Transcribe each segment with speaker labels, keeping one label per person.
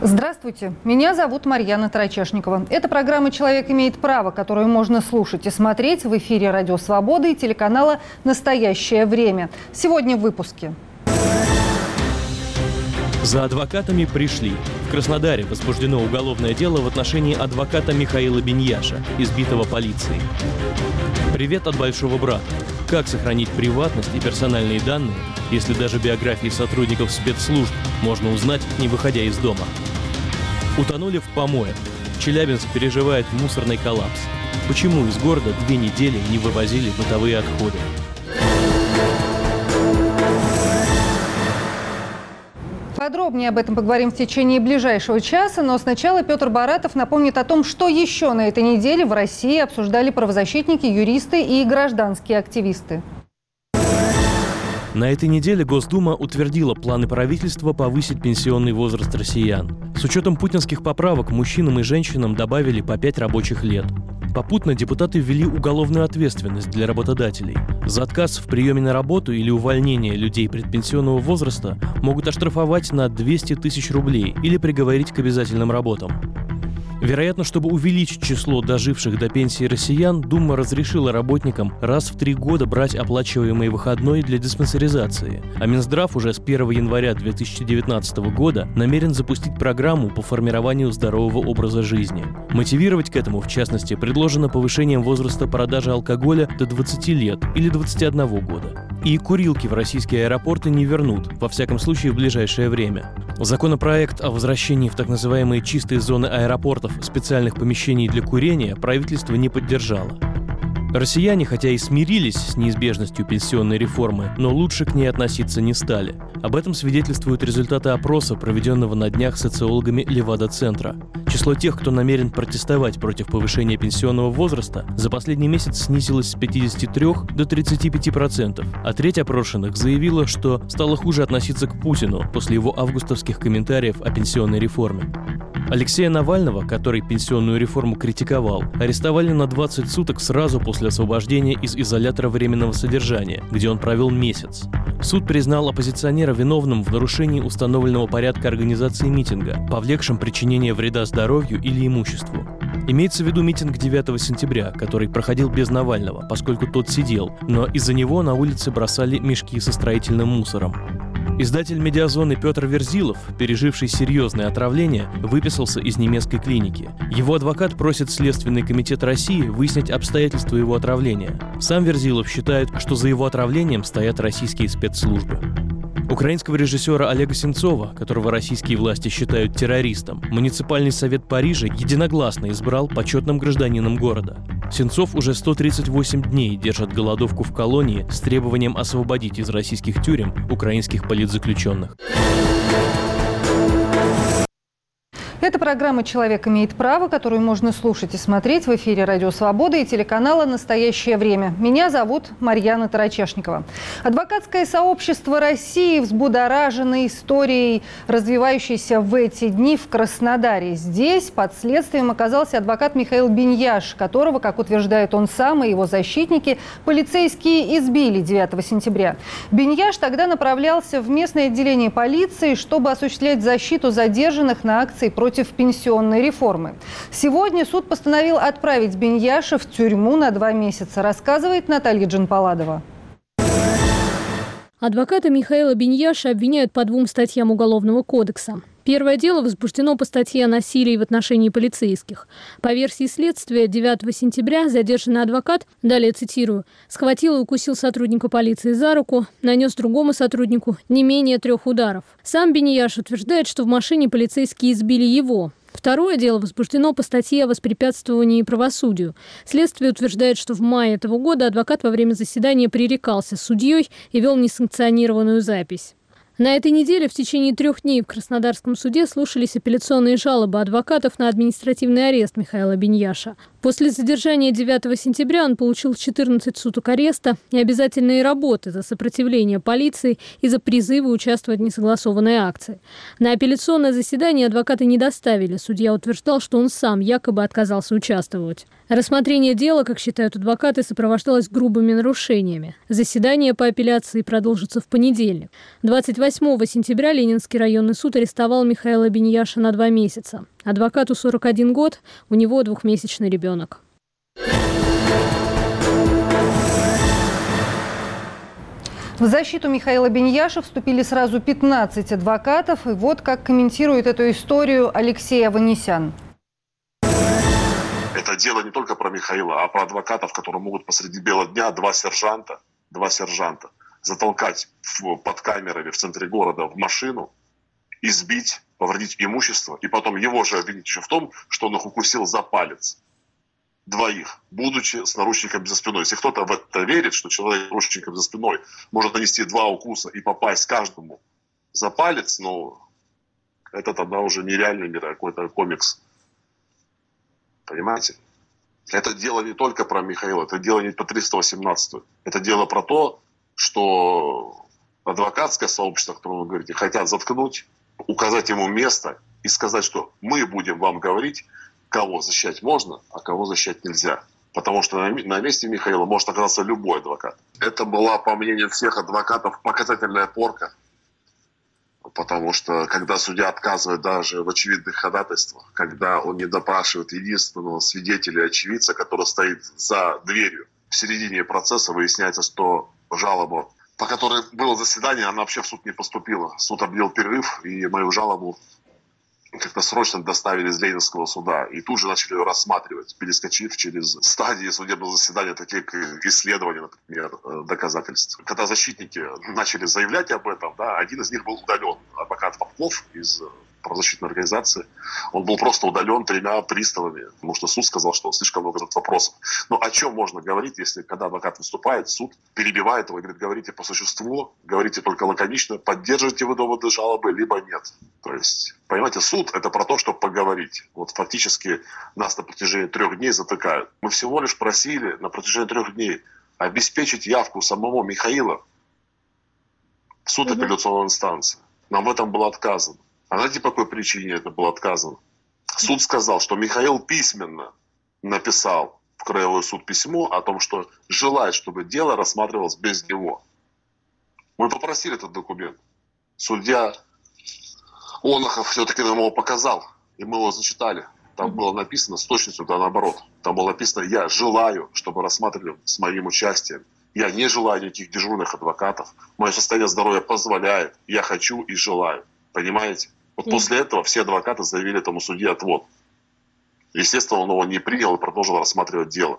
Speaker 1: Здравствуйте, меня зовут Марьяна Тарачешникова. Это программа «Человек имеет право», которую можно слушать и смотреть в эфире Радио Свобода и телеканала «Настоящее время». Сегодня в выпуске.
Speaker 2: За адвокатами пришли. В Краснодаре возбуждено уголовное дело в отношении адвоката Михаила Биньяша, избитого полицией. Привет от большого брата. Как сохранить приватность и персональные данные, если даже биографии сотрудников спецслужб можно узнать, не выходя из дома? Утонули в помоях. Челябинск переживает мусорный коллапс. Почему из города 2 недели не вывозили бытовые отходы?
Speaker 1: Подробнее об этом поговорим в течение ближайшего часа, но сначала Петр Баратов напомнит о том, что еще на этой неделе в России обсуждали правозащитники, юристы и гражданские активисты.
Speaker 2: На этой неделе Госдума утвердила планы правительства повысить пенсионный возраст россиян. С учетом путинских поправок мужчинам и женщинам добавили по 5 рабочих лет. Попутно депутаты ввели уголовную ответственность для работодателей. За отказ в приеме на работу или увольнение людей предпенсионного возраста могут оштрафовать на 200 тысяч рублей или приговорить к обязательным работам. Вероятно, чтобы увеличить число доживших до пенсии россиян, Дума разрешила работникам раз в 3 года брать оплачиваемый выходной для диспансеризации. А Минздрав уже с 1 января 2019 года намерен запустить программу по формированию здорового образа жизни. Мотивировать к этому, в частности, предложено повышением возраста продажи алкоголя до 20 лет или 21 года. И курилки в российские аэропорты не вернут, во всяком случае в ближайшее время. Законопроект о возвращении в так называемые чистые зоны аэропортов специальных помещений для курения правительство не поддержало. Россияне, хотя и смирились с неизбежностью пенсионной реформы, но лучше к ней относиться не стали. Об этом свидетельствуют результаты опроса, проведенного на днях социологами Левада-центра. Число тех, кто намерен протестовать против повышения пенсионного возраста, за последний месяц снизилось с 53 до 35%, а треть опрошенных заявила, что стало хуже относиться к Путину после его августовских комментариев о пенсионной реформе. Алексея Навального, который пенсионную реформу критиковал, арестовали на 20 суток сразу после освобождения из изолятора временного содержания, где он провел месяц. Суд признал оппозиционера виновным в нарушении установленного порядка организации митинга, повлекшем причинение вреда здоровью или имуществу. Имеется в виду митинг 9 сентября, который проходил без Навального, поскольку тот сидел, но из-за него на улице бросали мешки со строительным мусором. Издатель «Медиазоны» Петр Верзилов, переживший серьезное отравление, выписался из немецкой клиники. Его адвокат просит Следственный комитет России выяснить обстоятельства его отравления. Сам Верзилов считает, что за его отравлением стоят российские спецслужбы. Украинского режиссера Олега Сенцова, которого российские власти считают террористом, муниципальный совет Парижа единогласно избрал почетным гражданином города. Сенцов уже 138 дней держит голодовку в колонии с требованием освободить из российских тюрем украинских политзаключенных.
Speaker 1: Это программа «Человек имеет право», которую можно слушать и смотреть в эфире Радио Свобода и телеканала «Настоящее время». Меня зовут Марьяна Тарачешникова. Адвокатское сообщество России взбудоражено историей, развивающейся в эти дни в Краснодаре. Здесь под следствием оказался адвокат Михаил Биньяш, которого, как утверждает он сам и его защитники, полицейские избили 9 сентября. Биньяш тогда направлялся в местное отделение полиции, чтобы осуществлять защиту задержанных на акции против пенсионной реформы. Сегодня суд постановил отправить Биньяша в тюрьму на 2 месяца, рассказывает Наталья Джанпаладова.
Speaker 3: Адвоката Михаила Биньяша обвиняют по 2 статьям Уголовного кодекса. Первое дело возбуждено по статье о насилии в отношении полицейских. По версии следствия, 9 сентября задержанный адвокат, далее цитирую, схватил и укусил сотрудника полиции за руку, нанес другому сотруднику не менее 3 ударов. Сам Биньяш утверждает, что в машине полицейские избили его. Второе дело возбуждено по статье о воспрепятствовании правосудию. Следствие утверждает, что в мае этого года адвокат во время заседания пререкался с судьей и вел несанкционированную запись. На этой неделе в течение 3 дней в Краснодарском суде слушались апелляционные жалобы адвокатов на административный арест Михаила Биньяша. После задержания 9 сентября он получил 14 суток ареста и обязательные работы за сопротивление полиции и за призывы участвовать в несогласованной акции. На апелляционное заседание адвокаты не доставили. Судья утверждал, что он сам якобы отказался участвовать. Рассмотрение дела, как считают адвокаты, сопровождалось грубыми нарушениями. Заседание по апелляции продолжится в понедельник. 28 сентября Ленинский районный суд арестовал Михаила Биньяша на 2 месяца. Адвокату 41 год, у него 2-месячный ребенок.
Speaker 1: В защиту Михаила Биньяша вступили сразу 15 адвокатов. И вот как комментирует эту историю Алексей Аванесян.
Speaker 4: Это дело не только про Михаила, а про адвокатов, которые могут посреди бела дня два сержанта затолкать под камерами в центре города в машину, избить, повредить имущество, и потом его же обвинить еще в том, что он их укусил за палец. Двоих, будучи с наручниками за спиной. Если кто-то в это верит, что человек с наручниками за спиной может нанести 2 укуса и попасть каждому за палец, ну, это тогда уже нереальный мир, а какой-то комикс. Понимаете? Это дело не только про Михаила, это дело не по 318. Это дело про то, что адвокатское сообщество, о котором вы говорите, хотят заткнуть, указать ему место и сказать, что мы будем вам говорить, кого защищать можно, а кого защищать нельзя. Потому что на месте Михаила может оказаться любой адвокат. Это была, по мнению всех адвокатов, показательная порка. Потому что, когда судья отказывает даже в очевидных ходатайствах, когда он не допрашивает единственного свидетеля и очевидца, который стоит за дверью, в середине процесса выясняется, что жалоба, по которой было заседание, она вообще в суд не поступила. Суд объявил перерыв, и мою жалобу как-то срочно доставили из Ленинского суда. И тут же начали ее рассматривать, перескочив через стадии судебного заседания, такие как исследования, например, доказательств. Когда защитники начали заявлять об этом, да, один из них был удален, адвокат Попков из правозащитной организации. Он был просто удален 3 приставами, потому что суд сказал, что слишком много задает вопросов. Но о чем можно говорить, если когда адвокат выступает, суд перебивает его и говорит, говорите по существу, говорите только лаконично, поддерживаете вы доводы жалобы, либо нет. То есть, понимаете, суд – это про то, чтобы поговорить. Вот фактически нас на протяжении 3 дней затыкают. Мы всего лишь просили на протяжении 3 дней обеспечить явку самого Михаила в суд апелляционной инстанции. Нам в этом было отказано. А знаете, по какой причине это было отказано? Суд сказал, что Михаил письменно написал в Краевой суд письмо о том, что желает, чтобы дело рассматривалось без него. Мы попросили этот документ. Судья Онохов все-таки нам его показал, и мы его зачитали. Там было написано с точностью да наоборот. Там было написано «Я желаю, чтобы рассматривали с моим участием». Я не желаю никаких дежурных адвокатов. Мое состояние здоровья позволяет. Я хочу и желаю. Понимаете? Вот после этого все адвокаты заявили этому судье отвод. Естественно, он его не принял и продолжил рассматривать дело.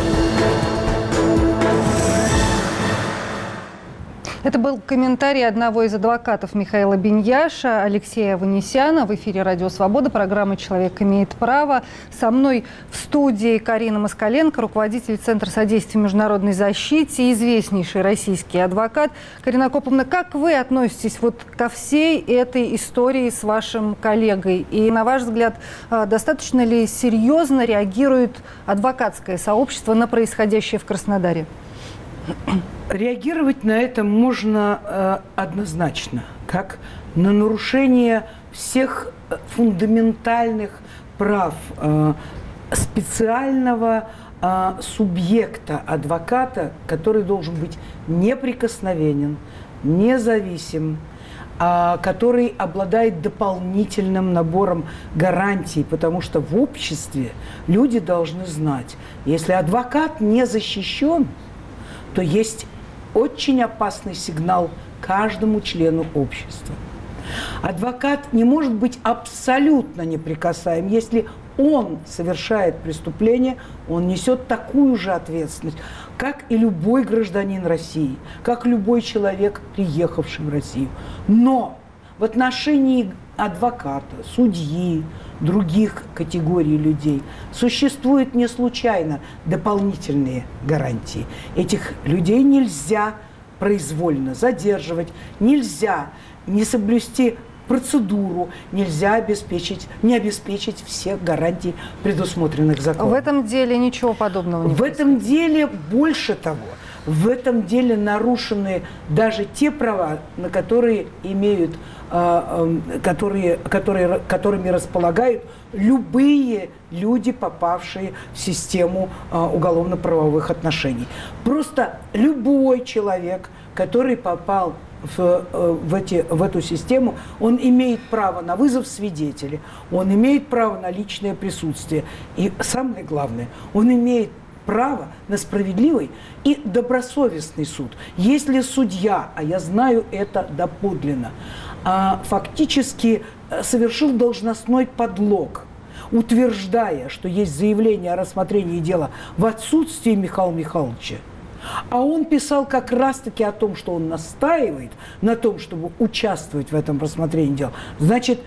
Speaker 1: Это был комментарий одного из адвокатов Михаила Биньяша, Алексея Аванесяна. В эфире «Радио Свобода», программа «Человек имеет право». Со мной в студии Карина Москаленко, руководитель Центра содействия международной защите, известнейший российский адвокат. Карина Акоповна, как вы относитесь вот ко всей этой истории с вашим коллегой? И, на ваш взгляд, достаточно ли серьезно реагирует адвокатское сообщество на происходящее в Краснодаре?
Speaker 5: Реагировать на это можно однозначно, как на нарушение всех фундаментальных прав специального субъекта адвоката, который должен быть неприкосновенен, независим, который обладает дополнительным набором гарантий, потому что в обществе люди должны знать, если адвокат не защищен, то есть очень опасный сигнал каждому члену общества. Адвокат не может быть абсолютно неприкасаем. Если он совершает преступление, он несет такую же ответственность, как и любой гражданин России, как любой человек, приехавший в Россию. Но в отношении адвоката, судьи, других категорий людей существуют не случайно дополнительные гарантии. Этих людей нельзя произвольно задерживать, нельзя не соблюсти процедуру, нельзя не обеспечить всех гарантий, предусмотренных законом.
Speaker 1: В этом деле ничего подобного не происходит.
Speaker 5: В этом деле больше того. В этом деле нарушены даже те права, на которые которыми располагают любые люди, попавшие в систему уголовно-правовых отношений. Просто любой человек, который попал в эту систему, он имеет право на вызов свидетелей, он имеет право на личное присутствие. И самое главное, он имеет право на справедливый и добросовестный суд. Если судья, а я знаю это доподлинно, фактически совершил должностной подлог, утверждая, что есть заявление о рассмотрении дела в отсутствии Михаила Михайловича, а он писал как раз-таки о том, что он настаивает на том, чтобы участвовать в этом рассмотрении дела, значит,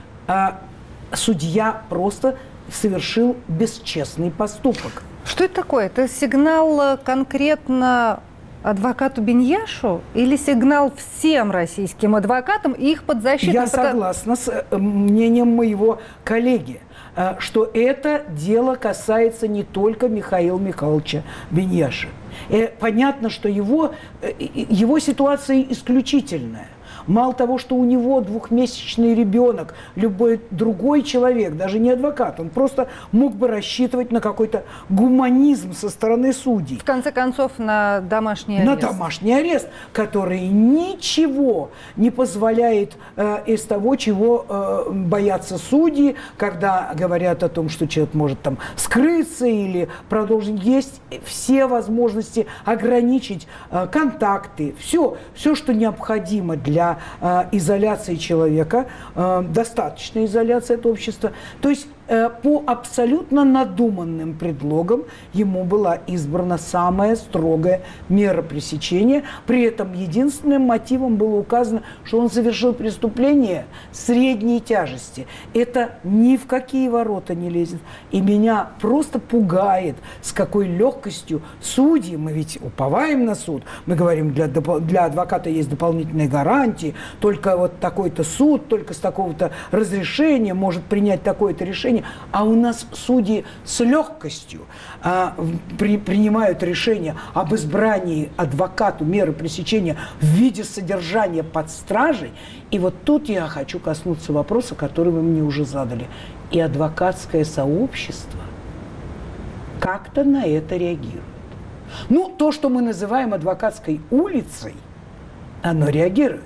Speaker 5: судья просто совершил бесчестный поступок.
Speaker 1: Что это такое? Это сигнал конкретно адвокату Биньяшу или сигнал всем российским адвокатам и их подзащитным?
Speaker 5: Я согласна с мнением моего коллеги, что это дело касается не только Михаила Михайловича Биньяша. Понятно, что его ситуация исключительная. Мало того, что у него двухмесячный ребенок, любой другой человек, даже не адвокат, он просто мог бы рассчитывать на какой-то гуманизм со стороны судей.
Speaker 1: В конце концов, на домашний арест.
Speaker 5: На домашний арест, который ничего не позволяет из того, чего боятся судьи, когда говорят о том, что человек может там скрыться или продолжить. Есть все возможности ограничить контакты, все, что необходимо для изоляции человека, достаточной изоляции от общества. То есть по абсолютно надуманным предлогам ему была избрана самая строгая мера пресечения. При этом единственным мотивом было указано, что он совершил преступление средней тяжести. Это ни в какие ворота не лезет. И меня просто пугает, с какой легкостью судьи, мы ведь уповаем на суд, мы говорим, для адвоката есть дополнительные гарантии, только вот такой-то суд, только с такого-то разрешения может принять такое-то решение. А у нас судьи с легкостью принимают решение об избрании адвокату меры пресечения в виде содержания под стражей. И вот тут я хочу коснуться вопроса, который вы мне уже задали. И адвокатское сообщество как-то на это реагирует. Ну, то, что мы называем адвокатской улицей, оно реагирует.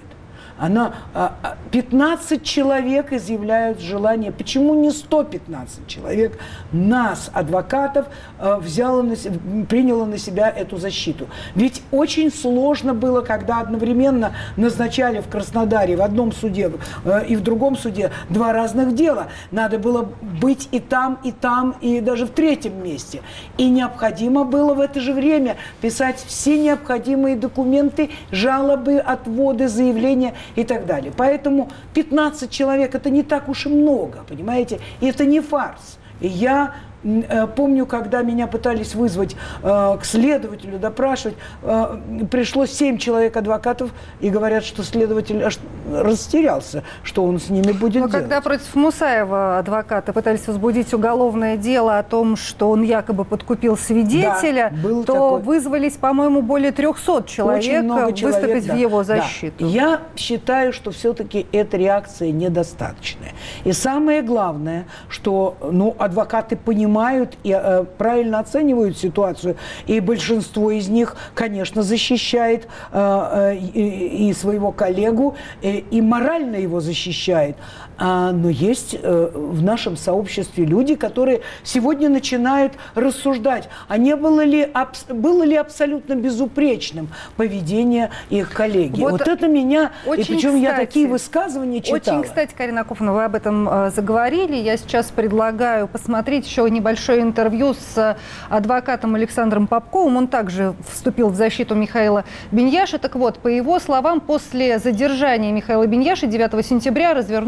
Speaker 5: 15 человек изъявляют желание. Почему не 115 человек нас, адвокатов, приняло на себя эту защиту? Ведь очень сложно было, когда одновременно назначали в Краснодаре в одном суде и в другом суде два разных дела. Надо было быть и там, и даже в третьем месте. И необходимо было в это же время писать все необходимые документы, жалобы, отводы, заявления и так далее. Поэтому 15 человек – это не так уж и много, понимаете? И это не фарс. И я помню, когда меня пытались вызвать к следователю, допрашивать, пришло 7 человек адвокатов, и говорят, что следователь аж растерялся, что он с ними будет делать.
Speaker 1: Когда против Мусаева адвокаты пытались возбудить уголовное дело о том, что он якобы подкупил свидетеля,
Speaker 5: да,
Speaker 1: то вызвались, по-моему, более 300 человек выступить в его защиту.
Speaker 5: Да. Я считаю, что все-таки эта реакция недостаточная. И самое главное, что адвокаты понимают и правильно оценивают ситуацию, и большинство из них, конечно, защищает и своего коллегу, и морально его защищает. Но есть в нашем сообществе люди, которые сегодня начинают рассуждать, а было ли абсолютно безупречным поведение их коллеги. Вот это меня, и причем я такие высказывания читала.
Speaker 1: Очень, кстати, Карина Акофьевна, вы об этом заговорили. Я сейчас предлагаю посмотреть еще небольшое интервью с адвокатом Александром Попковым. Он также вступил в защиту Михаила Биньяша. Так вот, по его словам, после задержания Михаила Биньяша 9 сентября развернулась дискуссия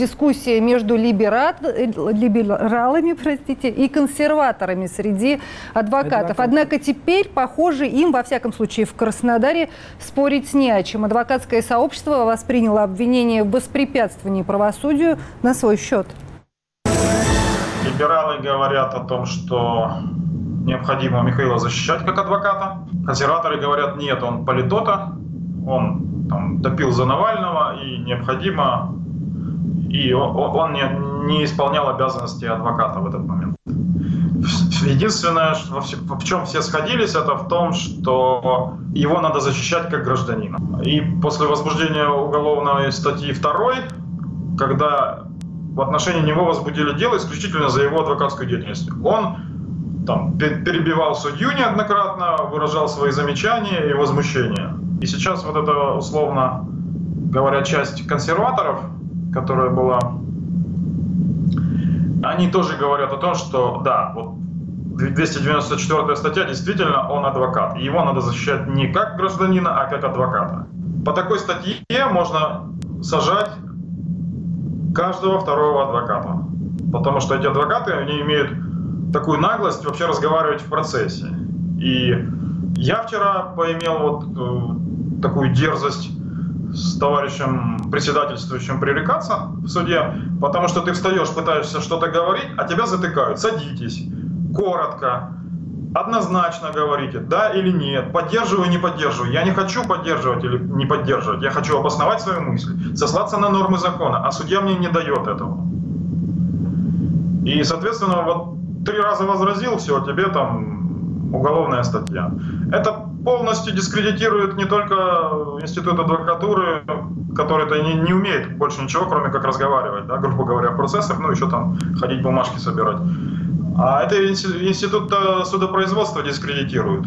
Speaker 1: дискуссия между либералами, и консерваторами среди адвокатов. Однако теперь, похоже, им, во всяком случае, в Краснодаре спорить не о чем. Адвокатское сообщество восприняло обвинение в воспрепятствовании правосудию на свой счет.
Speaker 6: Либералы говорят о том, что необходимо Михаила защищать как адвоката. Консерваторы говорят, нет, он политота, он там допил за Навального, и необходимо, и он не исполнял обязанности адвоката в этот момент. Единственное, в чем все сходились, это в том, что его надо защищать как гражданина. И после возбуждения уголовной статьи 2, когда в отношении него возбудили дело исключительно за его адвокатскую деятельность, он там перебивал судью неоднократно, выражал свои замечания и возмущения. И сейчас вот эта, условно говоря, часть консерваторов, которая была, они тоже говорят о том, что да, вот 294 статья, действительно, он адвокат. И его надо защищать не как гражданина, а как адвоката. По такой статье можно сажать каждого второго адвоката. Потому что эти адвокаты, они имеют такую наглость вообще разговаривать в процессе. И я вчера поимел вот такую дерзость с товарищем председательствующим пререкаться в суде, потому что ты встаешь, пытаешься что-то говорить, а тебя затыкают. Садитесь, коротко, однозначно говорите, да или нет, поддерживаю, не поддерживаю. Я не хочу поддерживать или не поддерживать, я хочу обосновать свою мысль, сослаться на нормы закона, а судья мне не дает этого. И, соответственно, вот 3 раза возразил, все, тебе там уголовная статья. Это полностью дискредитирует не только институт адвокатуры, который-то не умеет больше ничего, кроме как разговаривать, да, грубо говоря, в процессах, ну еще там ходить бумажки собирать. А это институт судопроизводства дискредитирует.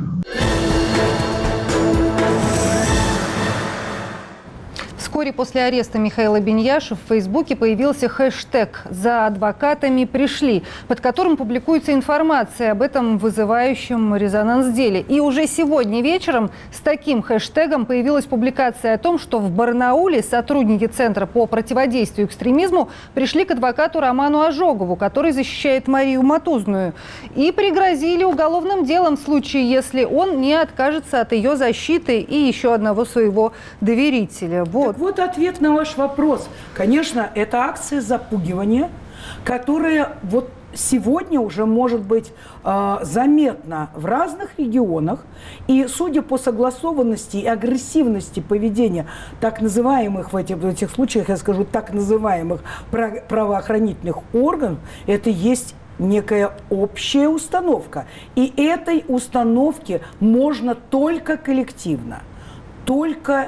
Speaker 1: Вскоре после ареста Михаила Биньяша в Фейсбуке появился хэштег «За адвокатами пришли», под которым публикуется информация об этом вызывающем резонанс деле. И уже сегодня вечером с таким хэштегом появилась публикация о том, что в Барнауле сотрудники Центра по противодействию экстремизму пришли к адвокату Роману Ожогову, который защищает Марию Матузную, и пригрозили уголовным делом в случае, если он не откажется от ее защиты и еще одного своего доверителя.
Speaker 5: Вот ответ на ваш вопрос. Конечно, это акция запугивания, которая вот сегодня уже может быть заметна в разных регионах. И судя по согласованности и агрессивности поведения так называемых, в этих случаях я скажу, так называемых правоохранительных органов, это есть некая общая установка. И этой установке можно только коллективно, только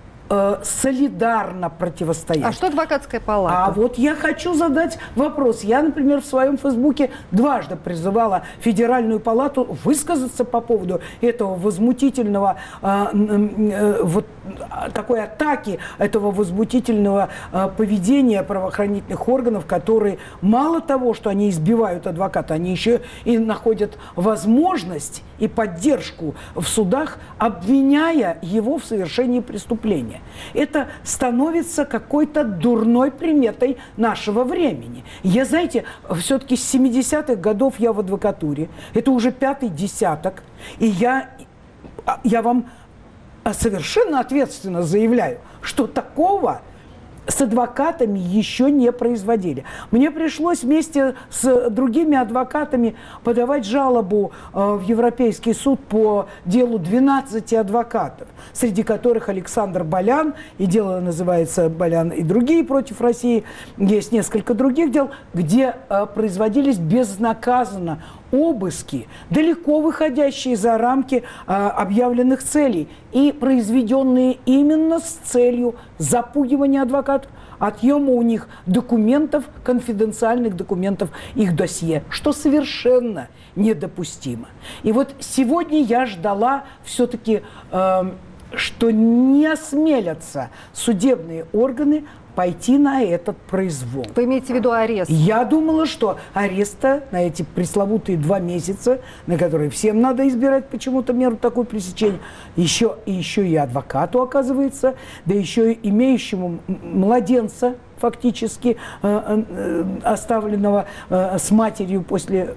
Speaker 5: солидарно противостоять.
Speaker 1: А что адвокатская палата?
Speaker 5: А вот я хочу задать вопрос. Я, например, в своем Фейсбуке дважды призывала Федеральную палату высказаться по поводу этого возмутительного, вот такой атаки, этого возмутительного поведения правоохранительных органов, которые мало того, что они избивают адвоката, они еще и находят возможность и поддержку в судах, обвиняя его в совершении преступления. Это становится какой-то дурной приметой нашего времени. Я, знаете, все-таки с 70-х годов я в адвокатуре. Это уже 5-й десяток. И я вам совершенно ответственно заявляю, что такого с адвокатами еще не производили. Мне пришлось вместе с другими адвокатами подавать жалобу в Европейский суд по делу 12 адвокатов, среди которых Александр Болян, и дело называется «Болян и другие против России». Есть несколько других дел, где производились безнаказанно обыски, далеко выходящие за рамки объявленных целей и произведенные именно с целью запугивания адвокатов, отъема у них документов, конфиденциальных документов, их досье, что совершенно недопустимо. И вот сегодня я ждала все-таки, что не осмелятся судебные органы пойти на этот произвол.
Speaker 1: Вы имеете в виду арест?
Speaker 5: Я думала, что ареста на эти пресловутые 2 месяца, на которые всем надо избирать почему-то меру такой пресечения, еще и адвокату, оказывается, да еще и имеющему младенца фактически оставленного с матерью после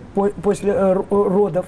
Speaker 5: родов.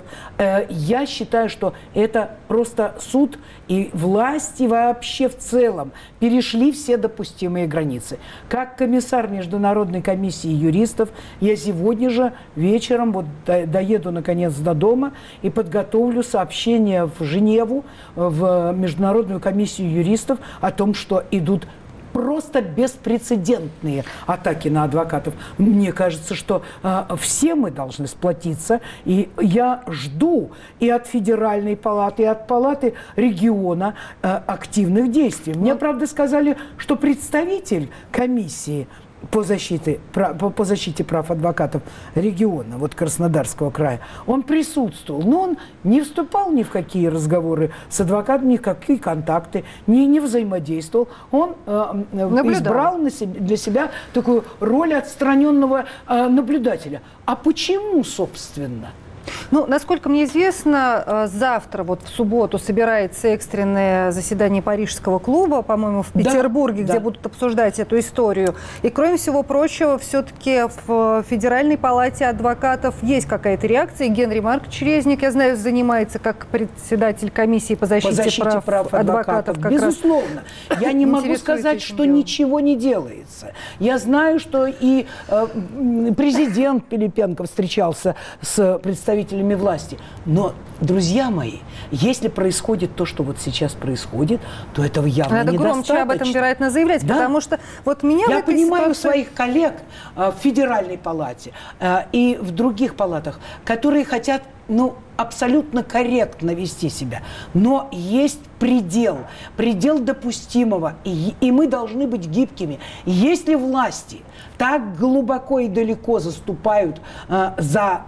Speaker 5: Я считаю, что это просто суд и власти вообще в целом перешли все допустимые границы. Как комиссар Международной комиссии юристов, я сегодня же вечером вот доеду наконец до дома и подготовлю сообщение в Женеву, в Международную комиссию юристов о том, что идут просто беспрецедентные атаки на адвокатов. Мне кажется, что все мы должны сплотиться. И я жду и от Федеральной палаты, и от палаты региона активных действий. Мне, правда, сказали, что представитель комиссии по защите прав адвокатов региона, вот Краснодарского края, он присутствовал, но он не вступал ни в какие разговоры с адвокатом, ни в какие контакты, не взаимодействовал. Он избрал для себя такую роль отстраненного наблюдателя. А почему, собственно?
Speaker 1: Ну, насколько мне известно, завтра, вот в субботу, собирается экстренное заседание Парижского клуба, по-моему, в Петербурге, где будут обсуждать эту историю. И, кроме всего прочего, все-таки в Федеральной палате адвокатов есть какая-то реакция. И Генри Маркович Резник, я знаю, занимается как председатель комиссии по защите прав адвокатов.
Speaker 5: Безусловно. Я не могу сказать, что ничего не делается. Я знаю, что и президент Пилипенко встречался с представителями власти. Но, друзья мои, если происходит то, что вот сейчас происходит, то этого явно недостаточно.
Speaker 1: Надо громче об этом, вероятно, заявлять, потому что вот меня
Speaker 5: Я понимаю своих коллег в Федеральной палате и в других палатах, которые хотят, абсолютно корректно вести себя. Но есть предел допустимого, и мы должны быть гибкими. Если власти так глубоко и далеко заступают за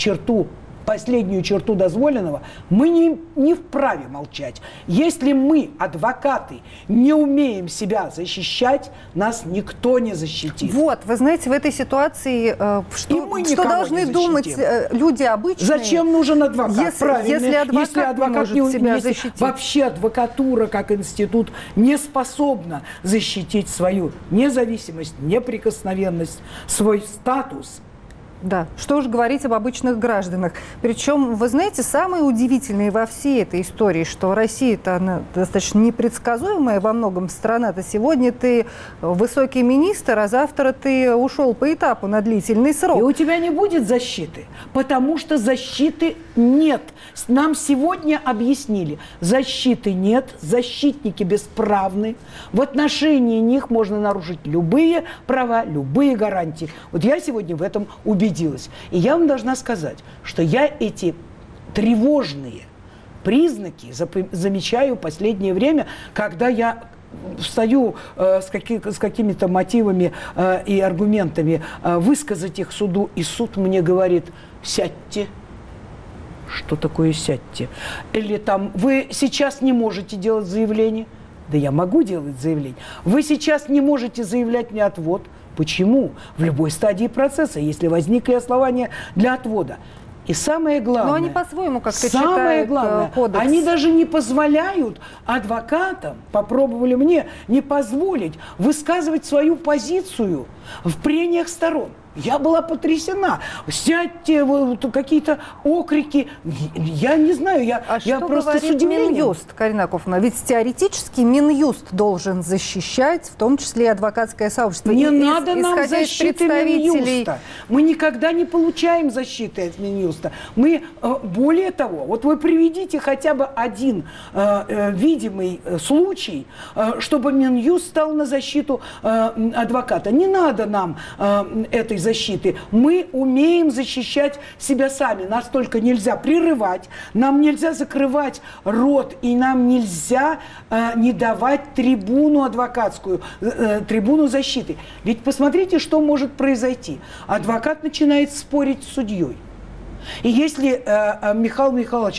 Speaker 5: последнюю черту дозволенного, мы не вправе молчать. Если мы, адвокаты, не умеем себя защищать, нас никто не защитит.
Speaker 1: Вот, вы знаете, в этой ситуации что должны думать люди обычные?
Speaker 5: Зачем нужен адвокат?
Speaker 1: Если адвокат не может себя защитить.
Speaker 5: Вообще адвокатура как институт не способна защитить свою независимость, неприкосновенность, свой статус.
Speaker 1: Да, что уж говорить об обычных гражданах. Причем, вы знаете, самое удивительное во всей этой истории, что Россия-то она достаточно непредсказуемая во многом страна-то. Сегодня ты высокий министр, а завтра ты ушел по этапу на длительный срок.
Speaker 5: И у тебя не будет защиты, потому что защиты нет. Нам сегодня объяснили, защиты нет, защитники бесправны. В отношении них можно нарушить любые права, любые гарантии. Вот я сегодня в этом убедилась. И я вам должна сказать, что я эти тревожные признаки замечаю в последнее время, когда я встаю с какими-то мотивами и аргументами высказать их суду, и суд мне говорит: сядьте. Что такое сядьте? Или там: вы сейчас не можете делать заявление. Да я могу делать заявление. Вы сейчас не можете заявлять мне отвод. Почему? В любой стадии процесса, если возникли основания для отвода. И самое главное...
Speaker 1: Но они по-своему как-то читают кодекс.
Speaker 5: Они даже не позволяют адвокатам, попробовали мне не позволить высказывать свою позицию в прениях сторон. Я была потрясена. Сядьте, какие-то окрики. Я не знаю, я просто с удивлением.
Speaker 1: Минюст, Карина Акофьевна? Ведь теоретически Минюст должен защищать, в том числе и адвокатское сообщество.
Speaker 5: Не надо нам защиты Минюста. Мы никогда не получаем защиты от Минюста. Мы, более того, вот вы приведите хотя бы один видимый случай, чтобы Минюст стал на защиту адвоката. Не надо нам этой защиты. Мы умеем защищать себя сами. Нас только нельзя прерывать, нам нельзя закрывать рот, и нам нельзя не давать трибуну адвокатскую, трибуну защиты. Ведь посмотрите, что может произойти. Адвокат начинает спорить с судьей. И если Михаил Михайлович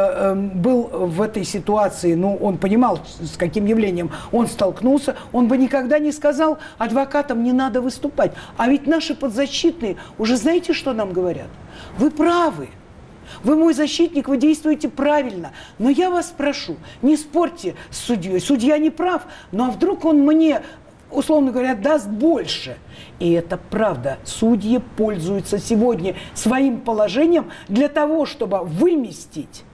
Speaker 5: был в этой ситуации, он понимал, с каким явлением он столкнулся, он бы никогда не сказал: адвокатам не надо выступать. А ведь наши подзащитные уже знаете, что нам говорят? Вы правы. Вы мой защитник, вы действуете правильно. Но я вас прошу, не спорьте с судьей. Судья не прав, но вдруг он мне условно говоря, даст больше. И это правда. Судьи пользуются сегодня своим положением для того, чтобы выместить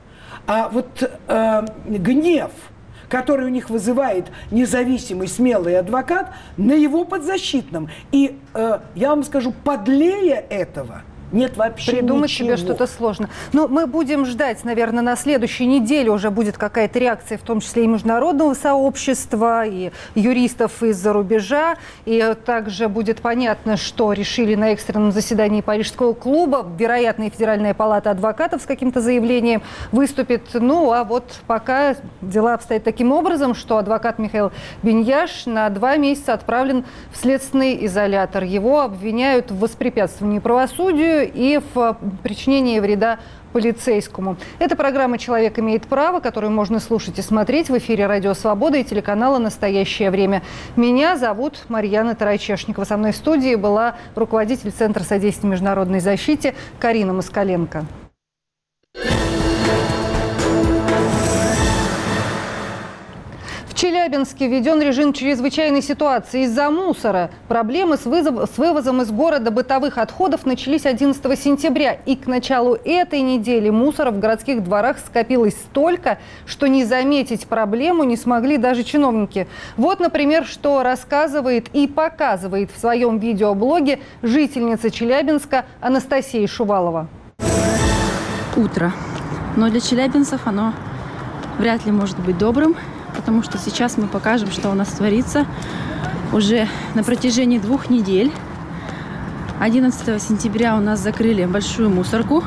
Speaker 5: гнев, который у них вызывает независимый, смелый адвокат, на его подзащитном. И я вам скажу, подлее этого нет вообще
Speaker 1: придумать
Speaker 5: ничего.
Speaker 1: себе что-то сложно. Но мы будем ждать, наверное, на следующей неделе уже будет какая-то реакция, в том числе и международного сообщества, и юристов из-за рубежа. И также будет понятно, что решили на экстренном заседании Парижского клуба. Вероятно, и Федеральная палата адвокатов с каким-то заявлением выступит. Ну, а вот пока дела обстоят таким образом, что адвокат Михаил Биньяш на 2 месяца отправлен в следственный изолятор. Его обвиняют в воспрепятствовании правосудию и в причинении вреда полицейскому. Это программа «Человек имеет право», которую можно слушать и смотреть в эфире «Радио Свобода» и телеканала «Настоящее время». Меня зовут Марьяна Тарачешникова. Со мной в студии была руководитель Центра содействия международной защите Карина Москаленко. В Челябинске введен режим чрезвычайной ситуации из-за мусора. Проблемы с вывозом из города бытовых отходов начались 11 сентября. И к началу этой недели мусора в городских дворах скопилось столько, что не заметить проблему не смогли даже чиновники. Вот, например, что рассказывает и показывает в своем видеоблоге жительница Челябинска Анастасия Шувалова.
Speaker 7: Утро. Но для челябинцев оно вряд ли может быть добрым. Потому что сейчас мы покажем, что у нас творится уже на протяжении 2 недель. 11 сентября у нас закрыли большую мусорку.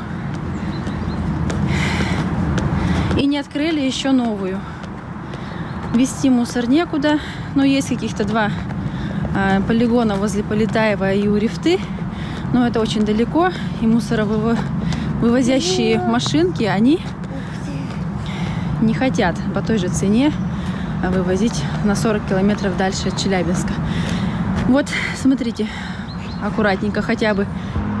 Speaker 7: И не открыли еще новую. Везти мусор некуда, но есть каких-то 2 полигона возле Полетаева и у Рифты. Но это очень далеко, и мусоровывозящие машинки, они не хотят по той же цене вывозить на 40 километров дальше от Челябинска. Вот, смотрите, аккуратненько хотя бы.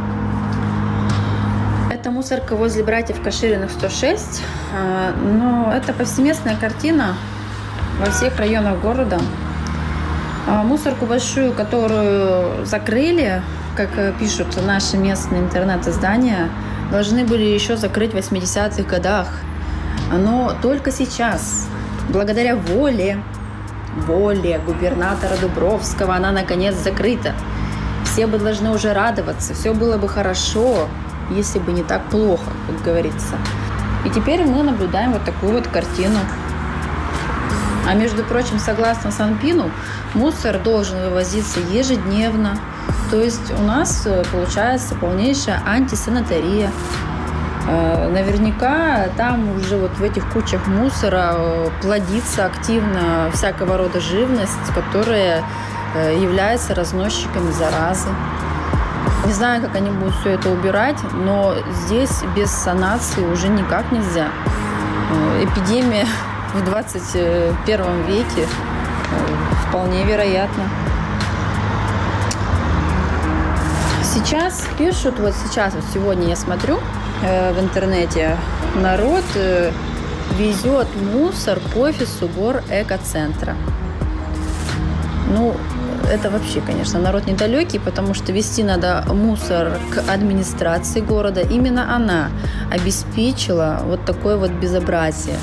Speaker 7: Это мусорка возле братьев Кашириных 106, но это повсеместная картина во всех районах города. Мусорку большую, которую закрыли, как пишут наши местные интернет-издания, должны были еще закрыть в 80-х годах. Но только сейчас, благодаря воле губернатора Дубровского, она наконец закрыта. Все бы должны уже радоваться, все было бы хорошо, если бы не так плохо, как говорится. И теперь мы наблюдаем вот такую вот картину. А между прочим, согласно Санпину, мусор должен вывозиться ежедневно. То есть у нас получается полнейшая антисанитария. Наверняка там уже вот в этих кучах мусора плодится активно всякого рода живность, которая является разносчиками заразы. Не знаю, как они будут все это убирать, но здесь без санации уже никак нельзя. Эпидемия в 21 веке вполне вероятна. Сейчас пишут, вот сегодня я смотрю в интернете, народ везет мусор к офису Горэкоцентра. Ну, это вообще, конечно, народ недалекий, потому что везти надо мусор к администрации города. Именно она обеспечила вот такое вот безобразие.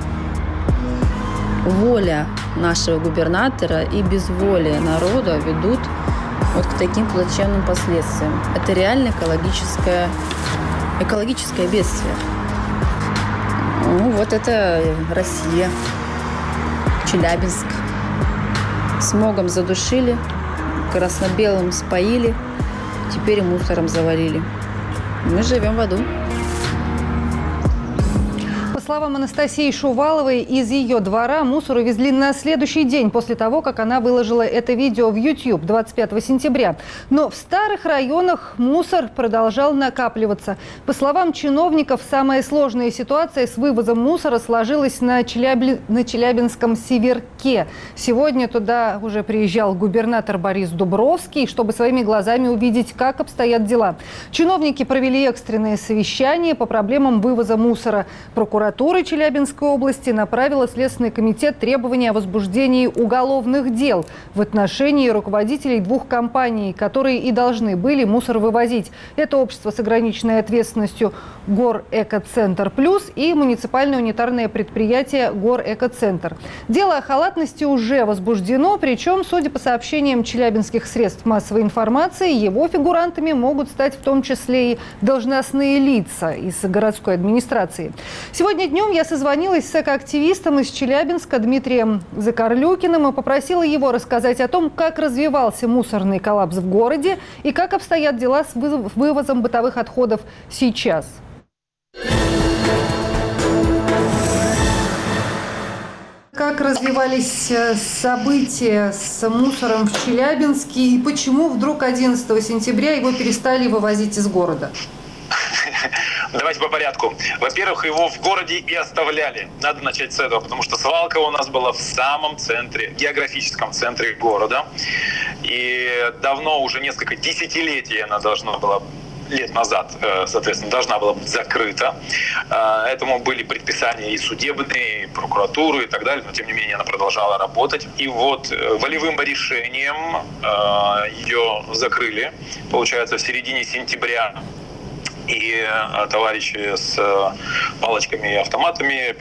Speaker 7: Воля нашего губернатора и безволие народа ведут вот к таким плачевным последствиям. Это реально экологическое бедствие. Ну, вот это Россия, Челябинск. Смогом задушили, красно-белым споили, теперь и мусором завалили. Мы живем в аду.
Speaker 1: По словам Анастасии Шуваловой, из ее двора мусор увезли на следующий день после того, как она выложила это видео в YouTube 25 сентября. Но в старых районах мусор продолжал накапливаться. По словам чиновников, самая сложная ситуация с вывозом мусора сложилась на Челябинском Северке. Сегодня туда уже приезжал губернатор Борис Дубровский, чтобы своими глазами увидеть, как обстоят дела. Чиновники провели экстренное совещание по проблемам вывоза мусора. Прокуратура прокуратуры Челябинской области направила Следственный комитет требования о возбуждении уголовных дел в отношении руководителей 2 компаний, которые и должны были мусор вывозить. Это общество с ограниченной ответственностью «Горэкоцентр Плюс» и муниципальное унитарное предприятие «Горэкоцентр». Дело о халатности уже возбуждено, причем, судя по сообщениям челябинских средств массовой информации, его фигурантами могут стать в том числе и должностные лица из городской администрации. Сегодня днем я созвонилась с экоактивистом из Челябинска Дмитрием Закарлюкиным и попросила его рассказать о том, как развивался мусорный коллапс в городе и как обстоят дела с вывозом бытовых отходов сейчас. Как развивались события с мусором в Челябинске и почему вдруг 11 сентября его перестали вывозить из города?
Speaker 8: Давайте по порядку. Во-первых, его в городе и оставляли. Надо начать с этого, потому что свалка у нас была в самом центре, географическом центре города. И давно, уже несколько десятилетий она должна была, лет назад, соответственно, должна была быть закрыта. Этому были предписания и судебные, и прокуратуры, и так далее, но тем не менее она продолжала работать. И вот волевым решением ее закрыли, получается, в середине сентября. И товарищи с палочками и автоматами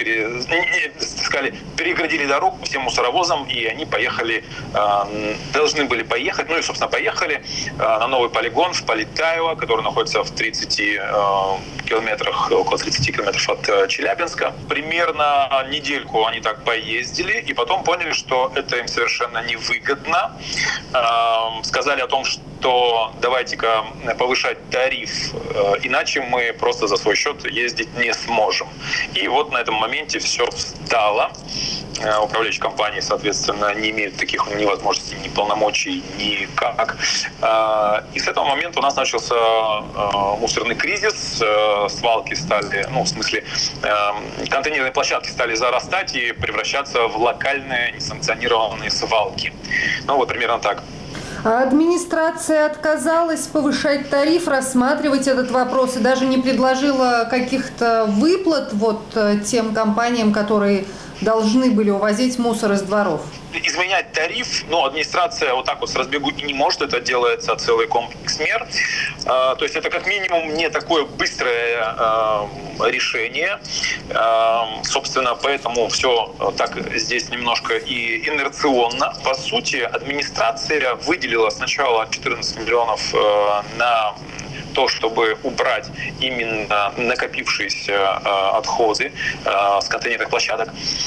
Speaker 8: переградили дорогу всем мусоровозам, и они поехали, должны были поехать, ну и, собственно, поехали на новый полигон в Полетаево, который находится в 30 километрах, около 30 километров от Челябинска. Примерно недельку они так поездили, и потом поняли, что это им совершенно невыгодно. Сказали о том, что давайте-ка повышать тариф, иначе мы просто за свой счет ездить не сможем. И вот на этом моменте все встало. Управляющие компании, соответственно, не имеют таких ни возможностей, ни полномочий, никак. И с этого момента у нас начался мусорный кризис. Свалки стали, ну, в смысле, контейнерные площадки стали зарастать и превращаться в локальные несанкционированные свалки. Ну, вот примерно так.
Speaker 1: Администрация отказалась повышать тариф, рассматривать этот вопрос и даже не предложила каких-то выплат вот тем компаниям, которые должны были увозить мусор из дворов.
Speaker 8: Изменять тариф, но администрация вот так вот с разбегу и не может, это делается целый комплекс мер. То есть это как минимум не такое быстрое решение. Собственно, поэтому все так здесь немножко и инерционно. По сути, администрация выделила сначала 14 миллионов на то, чтобы убрать именно накопившиеся отходы с контейнерных площадок.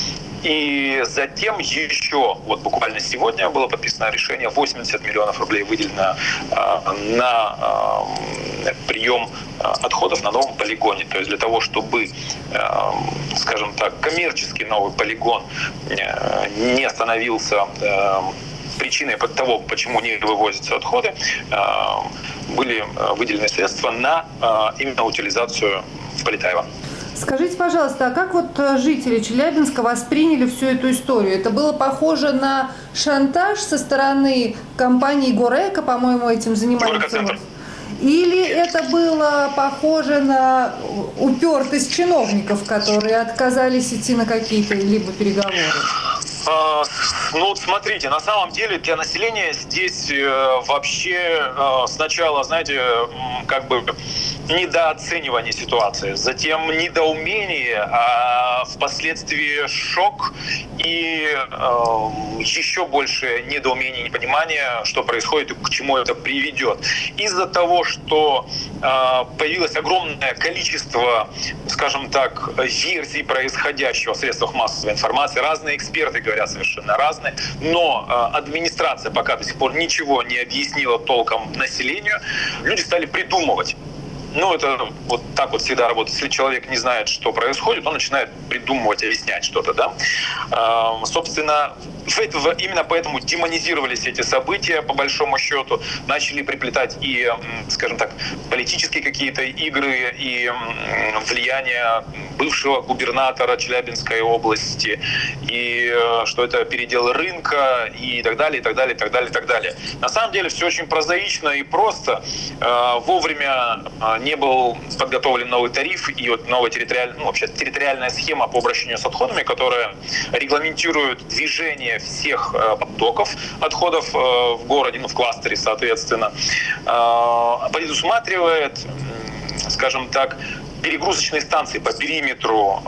Speaker 8: И затем еще, вот буквально сегодня было подписано решение, 80 миллионов рублей выделено на прием отходов на новом полигоне. То есть для того, чтобы, скажем так, коммерческий новый полигон не становился причиной того, почему не вывозятся отходы, были выделены средства на именно утилизацию в Полетаево.
Speaker 1: Скажите, пожалуйста, а как вот жители Челябинска восприняли всю эту историю? Это было похоже на шантаж со стороны компании Горэко, по-моему, этим занимается? Или это было похоже на упертость чиновников, которые отказались идти на какие-то либо переговоры?
Speaker 8: Ну, смотрите, на самом деле для населения здесь вообще сначала, знаете, как бы недооценивание ситуации, затем недоумение, а впоследствии шок и еще больше недоумение и непонимание, что происходит и к чему это приведет. Из-за того, что появилось огромное количество, скажем так, версий происходящего в средствах массовой информации, разные эксперты говорят совершенно разные, но администрация пока до сих пор ничего не объяснила толком населению, люди стали придумывать. Ну, это вот так вот всегда работает. Если человек не знает, что происходит, он начинает придумывать, объяснять что-то, да. Собственно, именно поэтому демонизировались эти события, по большому счету. Начали приплетать и, скажем так, политические какие-то игры, и влияние бывшего губернатора Челябинской области, и что это передел рынка, и так далее, и так далее, и так далее, и так далее. На самом деле все очень прозаично и просто. Вовремя не был подготовлен новый тариф и вот новая территориальная схема по обращению с отходами, которая регламентирует движение всех потоков отходов в городе, в кластере, соответственно, предусматривает, скажем так, перегрузочные станции по периметру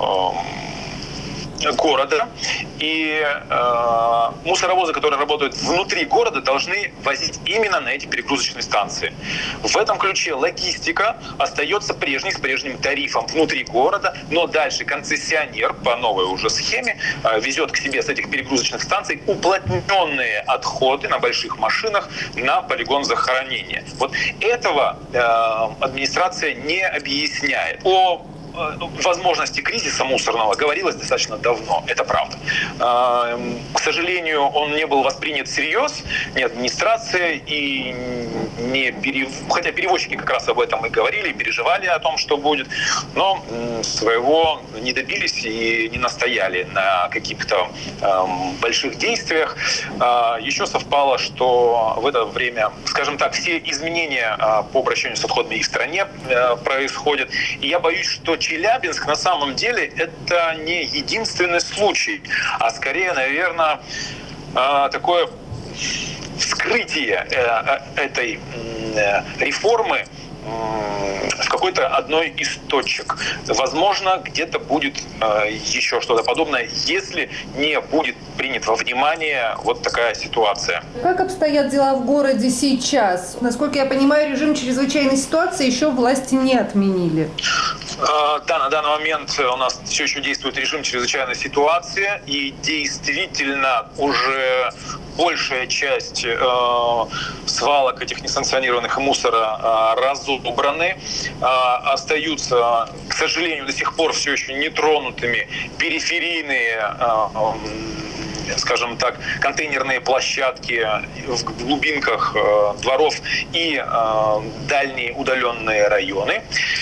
Speaker 8: города, и мусоровозы, которые работают внутри города, должны возить именно на эти перегрузочные станции. В этом ключе логистика остается прежней, с прежним тарифом внутри города, но дальше концессионер по новой уже схеме везет к себе с этих перегрузочных станций уплотненные отходы на больших машинах на полигон захоронения. Вот этого администрация не объясняет. О возможности кризиса муторного говорилось достаточно давно, это правда. К сожалению, он не был воспринят всерьез, ни администрация, и хотя перевозчики как раз об этом и говорили, и переживали о том, что будет, но своего не добились и не настояли на каких-то больших действиях. Еще совпало, что в это время, скажем так, все изменения по обращению с отходами и в стране происходят, и я боюсь, что Челябинск на самом деле это не единственный случай, а скорее, наверное, такое вскрытие этой реформы в какой-то одной из точек. Возможно, где-то будет еще что-то подобное, если не будет принята во внимание вот такая ситуация.
Speaker 1: Как обстоят дела в городе сейчас? Насколько я понимаю, режим чрезвычайной ситуации еще власти не отменили.
Speaker 8: Да, на данный момент у нас все еще действует режим чрезвычайной ситуации, и действительно уже большая часть свалок этих несанкционированных мусора разобраны. Остаются, к сожалению, до сих пор все еще нетронутыми периферийные, скажем так, контейнерные площадки в глубинках дворов и дальние удаленные районы.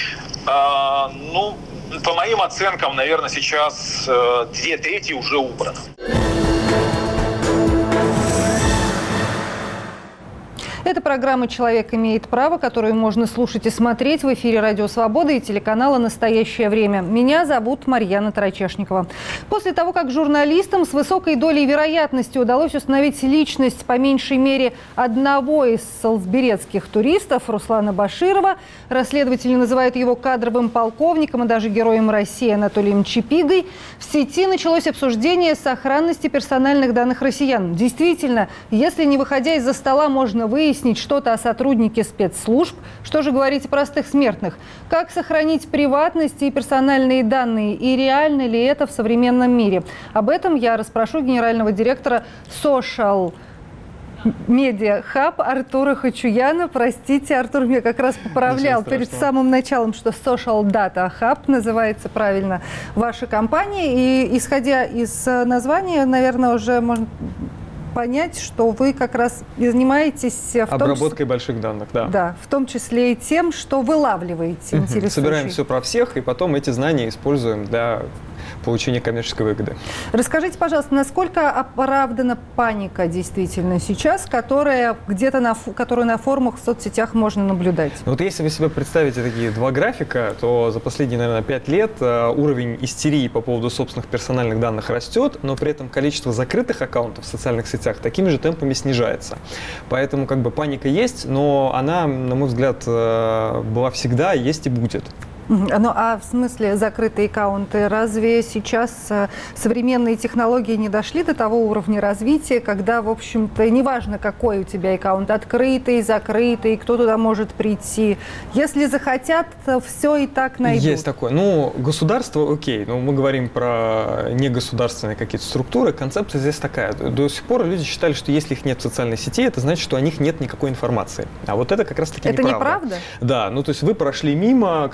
Speaker 8: По моим оценкам, наверное, сейчас 2/3 уже убрано.
Speaker 1: Это программа «Человек имеет право», которую можно слушать и смотреть в эфире «Радио Свобода» и телеканала «Настоящее время». Меня зовут Марьяна Тарачешникова. После того, как журналистам с высокой долей вероятности удалось установить личность по меньшей мере одного из солсберецких туристов, Руслана Баширова, расследователи называют его кадровым полковником и даже героем России Анатолием Чипигой, в сети началось обсуждение сохранности персональных данных россиян. Действительно, если не выходя из-за стола можно выяснить что-то о сотруднике спецслужб, что же говорить о простых смертных? Как сохранить приватность и персональные данные? И реально ли это в современном мире? Об этом я расспрошу генерального директора Social Media Hub Артура Хачуяна. Простите, Артур меня как раз поправлял перед самым началом, что Social Data Hub называется правильно ваша компания. И исходя из названия, наверное, уже можно понять, что вы как раз и занимаетесь
Speaker 9: обработкой больших данных, да.
Speaker 1: Да, в том числе и тем, что вылавливаете интересующие.
Speaker 9: Собираем все про всех, и потом эти знания используем для получения коммерческой выгоды.
Speaker 1: Расскажите, пожалуйста, насколько оправдана паника действительно сейчас, которую на форумах в соцсетях можно наблюдать?
Speaker 9: Вот если вы себе представите такие два графика, то за последние, наверное, 5 лет уровень истерии по поводу собственных персональных данных растет, но при этом количество закрытых аккаунтов в социальных сетях такими же темпами снижается. Поэтому паника есть, но она, на мой взгляд, была всегда, есть и будет.
Speaker 1: Ну, а в смысле закрытые аккаунты? Разве сейчас современные технологии не дошли до того уровня развития, когда, в общем-то, неважно, какой у тебя аккаунт, открытый, закрытый, кто туда может прийти. Если захотят, то все и так найдут.
Speaker 9: Есть такое. Государство, окей, но мы говорим про негосударственные какие-то структуры. Концепция здесь такая. До сих пор люди считали, что если их нет в социальной сети, это значит, что о них нет никакой информации. А вот это как раз-таки неправда.
Speaker 1: Это неправда?
Speaker 9: Да, то есть вы прошли мимо, какая-то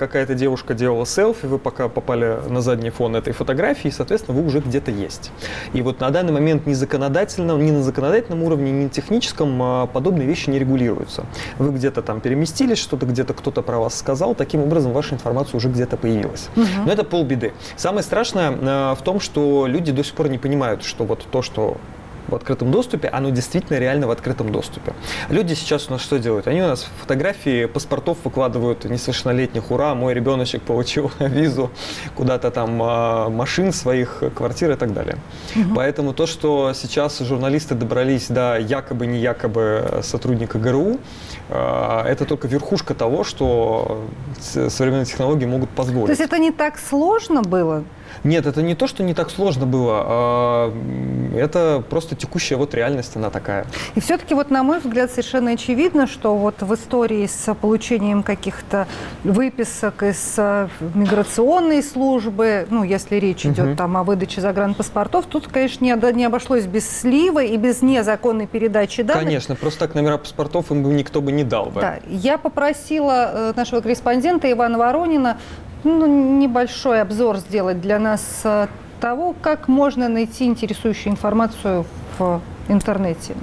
Speaker 9: девушка делала селфи, вы пока попали на задний фон этой фотографии, и, соответственно, вы уже где-то есть. И вот на данный момент ни на законодательном уровне, ни на техническом подобные вещи не регулируются. Вы где-то там переместились, что-то где-то кто-то про вас сказал, таким образом ваша информация уже где-то появилась. Но это полбеды. Самое страшное в том, что люди до сих пор не понимают, что вот то, что в открытом доступе, оно действительно реально в открытом доступе. Люди сейчас у нас что делают? Они у нас фотографии паспортов выкладывают несовершеннолетних. Ура, мой ребеночек получил визу куда-то там, машин своих, квартир и так далее. Поэтому то, что сейчас журналисты добрались до якобы не якобы сотрудника ГРУ, это только верхушка того, что современные технологии могут позволить.
Speaker 1: То есть это не так сложно было?
Speaker 9: Нет, это не то, что не так сложно было, это просто текущая вот реальность, она такая.
Speaker 1: И все-таки, вот, на мой взгляд, совершенно очевидно, что вот в истории с получением каких-то выписок из миграционной службы, ну, если речь идет там о выдаче загранпаспортов, тут, конечно, не обошлось без слива и без незаконной передачи данных.
Speaker 9: Конечно, просто так номера паспортов им бы никто бы не дал.
Speaker 1: Да. Я попросила нашего корреспондента Ивана Воронина небольшой обзор сделать для нас того, как можно найти интересующую информацию в интернете.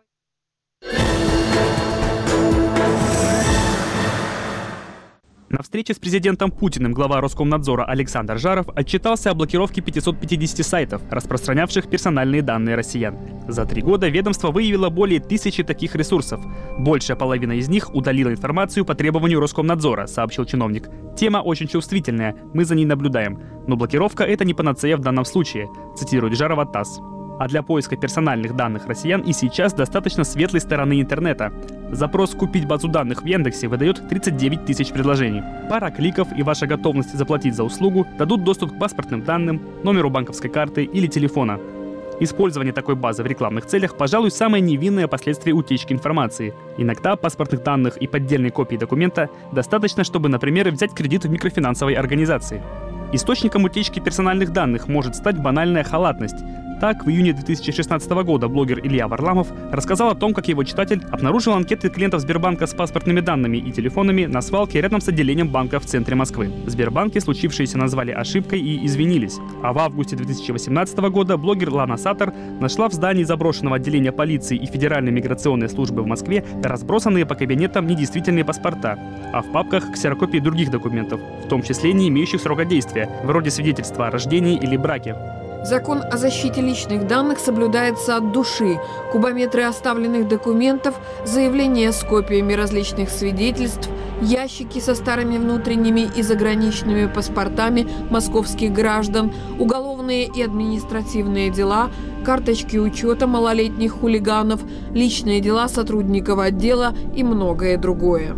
Speaker 10: На встрече с президентом Путиным глава Роскомнадзора Александр Жаров отчитался о блокировке 550 сайтов, распространявших персональные данные россиян. За 3 года ведомство выявило более 1000 таких ресурсов. Большая половина из них удалила информацию по требованию Роскомнадзора, сообщил чиновник. Тема очень чувствительная, мы за ней наблюдаем. Но блокировка – это не панацея в данном случае, цитирует Жарова ТАСС. А для поиска персональных данных россиян и сейчас достаточно светлой стороны интернета. Запрос «Купить базу данных» в Яндексе выдает 39 тысяч предложений. Пара кликов и ваша готовность заплатить за услугу дадут доступ к паспортным данным, номеру банковской карты или телефона. Использование такой базы в рекламных целях, пожалуй, самое невинное последствие утечки информации. Иногда паспортных данных и поддельной копии документа достаточно, чтобы, например, взять кредит в микрофинансовой организации. Источником утечки персональных данных может стать банальная халатность. Так, в июне 2016 года блогер Илья Варламов рассказал о том, как его читатель обнаружил анкеты клиентов Сбербанка с паспортными данными и телефонами на свалке рядом с отделением банка в центре Москвы. В Сбербанке случившееся назвали ошибкой и извинились. А в августе 2018 года блогер Лана Сатор нашла в здании заброшенного отделения полиции и Федеральной миграционной службы в Москве разбросанные по кабинетам недействительные паспорта, а в папках ксерокопии других документов, в том числе не имеющих срока действия, вроде свидетельства о рождении или браке.
Speaker 11: Закон о защите личных данных соблюдается от души. Кубометры оставленных документов, заявления с копиями различных свидетельств, ящики со старыми внутренними и заграничными паспортами московских граждан, уголовные и административные дела, карточки учета малолетних хулиганов, личные дела сотрудников отдела и многое другое.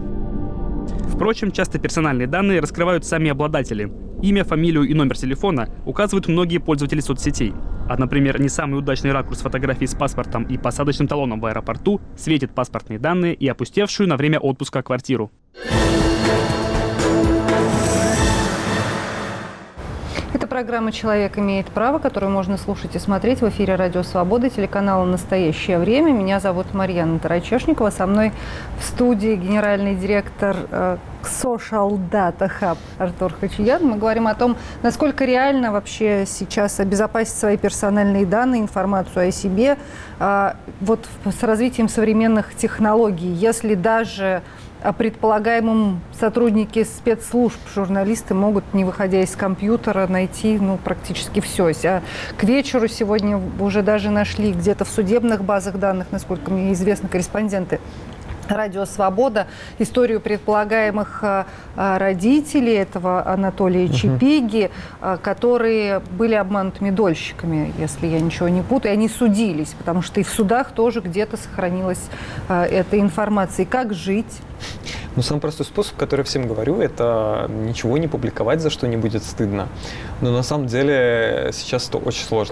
Speaker 10: Впрочем, часто персональные данные раскрывают сами обладатели. Имя, фамилию и номер телефона указывают многие пользователи соцсетей. А, например, не самый удачный ракурс фотографии с паспортом и посадочным талоном в аэропорту светит паспортные данные и опустевшую на время отпуска квартиру.
Speaker 1: Это программа «Человек имеет право», которую можно слушать и смотреть в эфире «Радио Свобода», телеканала «Настоящее время». Меня зовут Марьяна Тарачешникова. Со мной в студии генеральный директор Social Data Hub Артур Хачиян. Мы говорим о том, насколько реально вообще сейчас обезопасить свои персональные данные, информацию о себе, вот с развитием современных технологий. Если даже о предполагаемом сотруднике спецслужб журналисты могут, не выходя из компьютера, найти практически все. А к вечеру сегодня уже даже нашли где-то в судебных базах данных, насколько мне известно, корреспонденты «Радио Свобода» историю предполагаемых родителей этого Анатолия Чепиги, которые были обманутыми дольщиками, если я ничего не путаю. Они судились, потому что и в судах тоже где-то сохранилась эта информация. И как жить?
Speaker 9: Самый простой способ, который я всем говорю, это ничего не публиковать, за что не будет стыдно. Но на самом деле сейчас это очень сложно.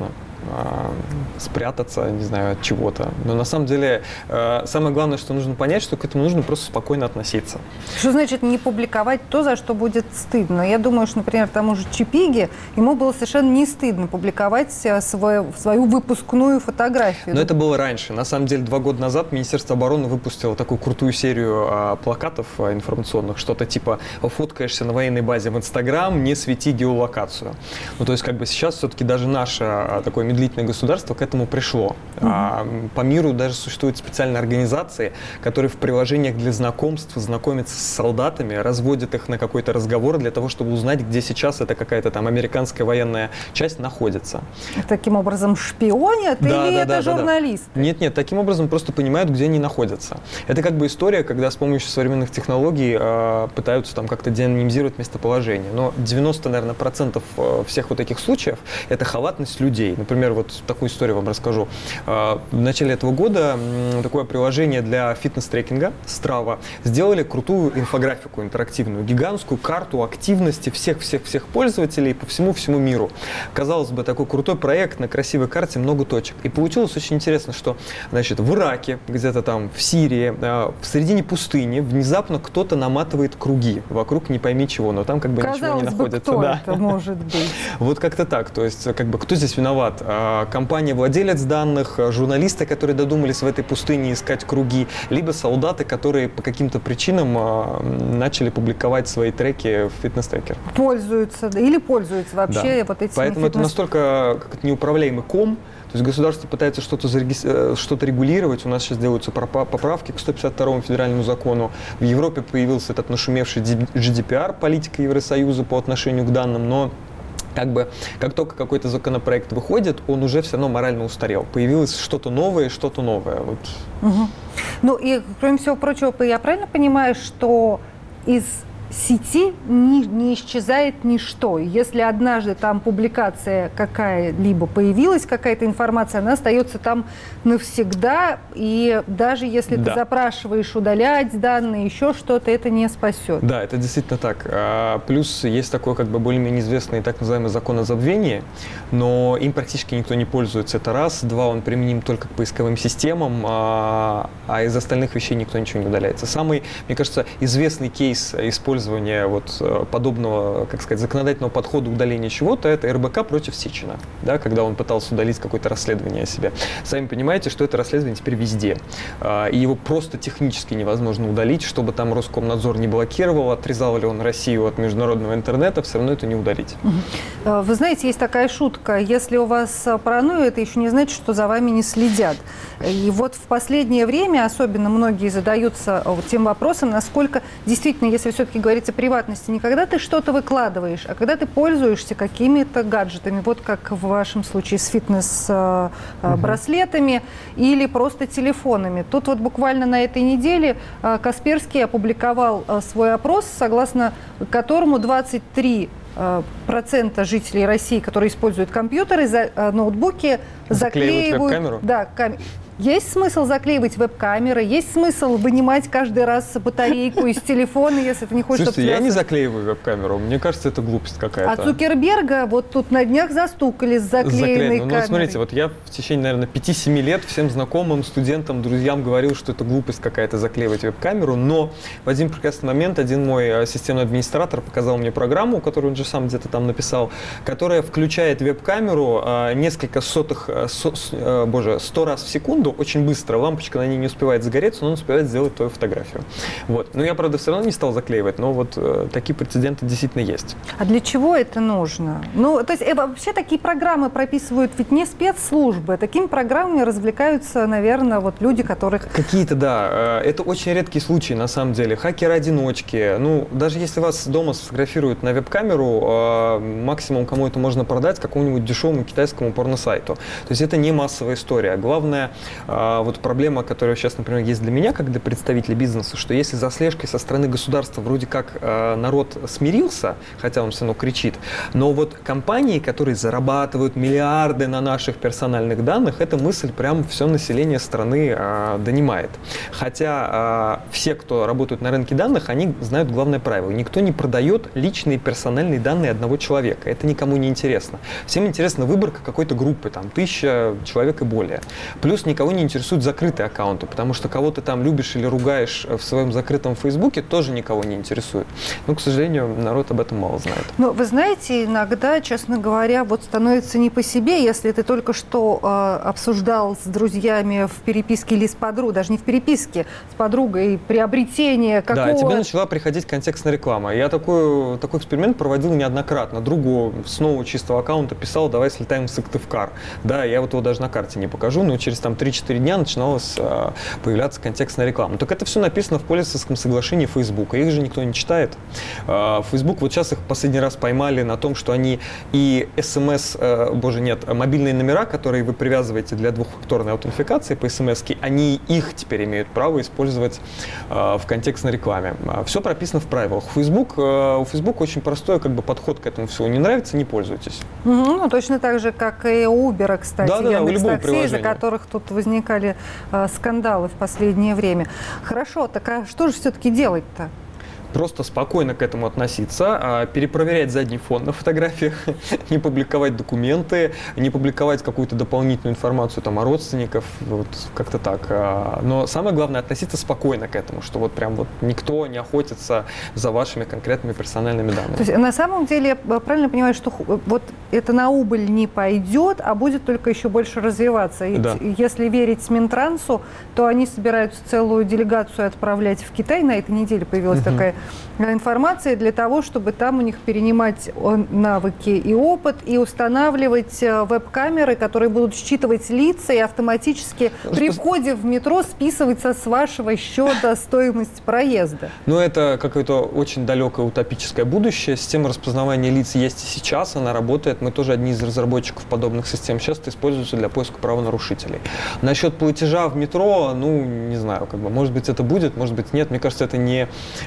Speaker 9: спрятаться, не знаю, от чего-то. Но на самом деле самое главное, что нужно понять, что к этому нужно просто спокойно относиться.
Speaker 1: Что значит не публиковать то, за что будет стыдно? Я думаю, что, например, тому же Чипиге, ему было совершенно не стыдно публиковать свою выпускную фотографию.
Speaker 9: Но это было раньше. На самом деле, 2 года назад Министерство обороны выпустило такую крутую серию плакатов информационных, что-то типа «фоткаешься на военной базе в Инстаграм, не свети геолокацию». Ну, то есть, как бы сейчас все-таки даже наше такое медлительное государство к этому пришло. По миру даже существуют специальные организации, которые в приложениях для знакомств знакомятся с солдатами, разводят их на какой-то разговор для того, чтобы узнать, где сейчас эта какая-то там американская военная часть находится.
Speaker 1: Таким образом шпионят или это журналисты?
Speaker 9: Нет, таким образом просто понимают, где они находятся. Это как бы история, когда с помощью современных технологий пытаются там как-то деанонимизировать местоположение. Но 90, наверное, процентов всех вот таких случаев – это халатность людей. Например, вот такую историю вам расскажу. В начале этого года такое приложение для фитнес-трекинга Strava сделали крутую инфографику интерактивную, гигантскую карту активности всех пользователей по всему миру. Казалось бы, такой крутой проект, на красивой карте много точек. И получилось очень интересно, что, значит, в Ираке, где-то там в Сирии, в середине пустыни внезапно кто-то наматывает круги вокруг не пойми чего, но там как бы ничего не находится.
Speaker 1: Кто это может быть?
Speaker 9: Вот как-то так. То есть, как бы, кто здесь виноват? Компания-владелец данных, журналисты, которые додумались в этой пустыне искать круги, либо солдаты, которые по каким-то причинам начали публиковать свои треки в фитнес-трекер.
Speaker 1: Пользуются вообще вот этими
Speaker 9: Поэтому это настолько неуправляемый ком. То есть государство пытается что-то регулировать. У нас сейчас делаются поправки к 152-му федеральному закону. В Европе появился этот нашумевший GDPR, политика Евросоюза по отношению к данным, но как только какой-то законопроект выходит, он уже все равно морально устарел. Появилось что-то новое. Вот.
Speaker 1: Угу. Ну и, кроме всего прочего, я правильно понимаю, что из сети не исчезает ничто. Если однажды там публикация какая-либо появилась, какая-то информация, она остается там навсегда, и даже если ты запрашиваешь удалять данные, еще что-то, это не спасет.
Speaker 9: Да, это действительно так. Плюс есть такой более-менее известный так называемый закон о забвении, но им практически никто не пользуется. Это раз. 2, он применим только к поисковым системам, а из остальных вещей никто ничего не удаляется. Самый, мне кажется, известный кейс использования подобного, законодательного подхода удаления чего-то, это РБК против Сечина, да, когда он пытался удалить какое-то расследование о себе. Сами понимаете, что это расследование теперь везде, и его просто технически невозможно удалить, чтобы там Роскомнадзор не блокировал, отрезал ли он Россию от международного интернета, все равно это не удалить.
Speaker 1: Вы знаете, есть такая шутка, если у вас паранойя, это еще не значит, что за вами не следят. И вот в последнее время особенно многие задаются тем вопросом, насколько действительно, если все-таки говорить о приватности, не когда ты что-то выкладываешь, а когда ты пользуешься какими-то гаджетами, вот как в вашем случае с фитнес-браслетами или просто телефонами. Тут вот буквально на этой неделе Касперский опубликовал свой опрос, согласно которому 23% жителей России, которые используют компьютеры, ноутбуки, заклеивают
Speaker 9: веб-камеру?
Speaker 1: Есть смысл заклеивать веб-камеры, есть смысл вынимать каждый раз батарейку из телефона, если ты не хочешь...
Speaker 9: Слушайте, я не заклеиваю веб-камеру, мне кажется, это глупость какая-то.
Speaker 1: А Цукерберга вот тут на днях застукали с заклеенной камерой.
Speaker 9: Ну, смотрите, вот я в течение, наверное, 5-7 лет всем знакомым, студентам, друзьям говорил, что это глупость какая-то заклеивать веб-камеру, но в один прекрасный момент один мой системный администратор показал мне программу, которую он же сам где-то там написал, которая включает веб-камеру несколько 100 раз в секунду, очень быстро, лампочка на ней не успевает загореться, но он успевает сделать твою фотографию. Вот. Но я, правда, все равно не стал заклеивать, но вот такие прецеденты действительно есть.
Speaker 1: А для чего это нужно? Ну, то есть вообще такие программы прописывают ведь не спецслужбы, такими программами развлекаются, наверное, вот люди, которых...
Speaker 9: Какие-то, да. Это очень редкие случаи, на самом деле. Хакеры-одиночки. Ну, даже если вас дома сфотографируют на веб-камеру, максимум, кому это можно продать, какому-нибудь дешевому китайскому порносайту. То есть это не массовая история. Главное, вот проблема, которая сейчас, например, есть для меня, как для представителя бизнеса, что если за слежкой со стороны государства вроде как народ смирился, хотя он все равно кричит, но вот компании, которые зарабатывают миллиарды на наших персональных данных, эта мысль прям все население страны донимает. Хотя все, кто работают на рынке данных, они знают главное правило. Никто не продает личные персональные данные одного человека. Это никому не интересно. Всем интересна выборка какой-то группы, там, 1000 человек и более. Плюс никого не интересуют закрытые аккаунты, потому что кого ты там любишь или ругаешь в своем закрытом Фейсбуке, тоже никого не интересует. Но, к сожалению, народ об этом мало знает.
Speaker 1: Но вы знаете, иногда, честно говоря, вот становится не по себе, если ты только что обсуждал с друзьями в переписке или с подругой, даже не в переписке, с подругой приобретение какого-то...
Speaker 9: Да, тебе начала приходить контекстная реклама. Я такой эксперимент проводил неоднократно. Другу с нового чистого аккаунта писал: давай слетаем в Сыктывкар. Да, я вот его даже на карте не покажу, но через там 3-4 дня начиналась появляться контекстная реклама. Так это все написано в пользовательском соглашении Фейсбука. Их же никто не читает. Фейсбук, вот сейчас их последний раз поймали на том, что они и СМС, мобильные номера, которые вы привязываете для двухфакторной аутентификации по СМС-ке, они их теперь имеют право использовать в контекстной рекламе. Все прописано в правилах. У Facebook очень простой подход к этому всему. Не нравится — не пользуйтесь.
Speaker 1: Ну, точно так же, как и у Uber, кстати, Яндекс.Такси, из-за которых тут возникали скандалы в последнее время. Хорошо, так а что же все-таки делать-то?
Speaker 9: Просто спокойно к этому относиться, перепроверять задний фон на фотографиях, не публиковать документы, не публиковать какую-то дополнительную информацию там о родственниках, вот как-то так. Но самое главное — относиться спокойно к этому, что вот прям вот никто не охотится за вашими конкретными персональными данными.
Speaker 1: То есть на самом деле я правильно понимаю, что вот это на убыль не пойдет, а будет только еще больше развиваться. И
Speaker 9: да.
Speaker 1: Если верить Минтрансу, то они собираются целую делегацию отправлять в Китай. На этой неделе появилась такая информация для того, чтобы там у них перенимать навыки и опыт и устанавливать веб-камеры, которые будут считывать лица и автоматически при входе в метро списываться с вашего счета стоимость проезда.
Speaker 9: Ну, это какое-то очень далекое утопическое будущее. Система распознавания лиц есть и сейчас, она работает. Мы тоже одни из разработчиков подобных систем. Сейчас это используется для поиска правонарушителей. Насчет платежа в метро, ну, не знаю, может быть, это будет, может быть, нет. Мне кажется, это не